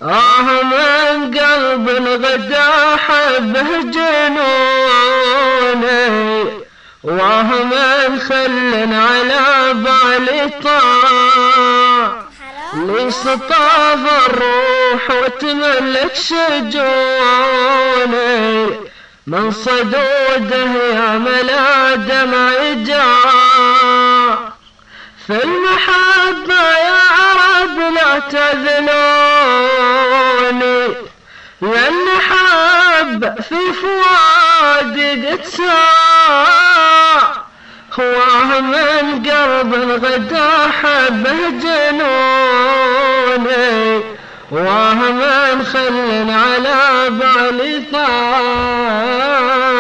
من قلب غدا حبه جنوني، من خل على بالي طاع، لي سطاف الروح وتملك شجوني، من صدوده يا ملا دمعي جاع. في المحبة يا عرب لا تذلوني، لأن حب في فؤادي قد ساع، من قلب غدا حبه جنوني، من خل على بالي طاع.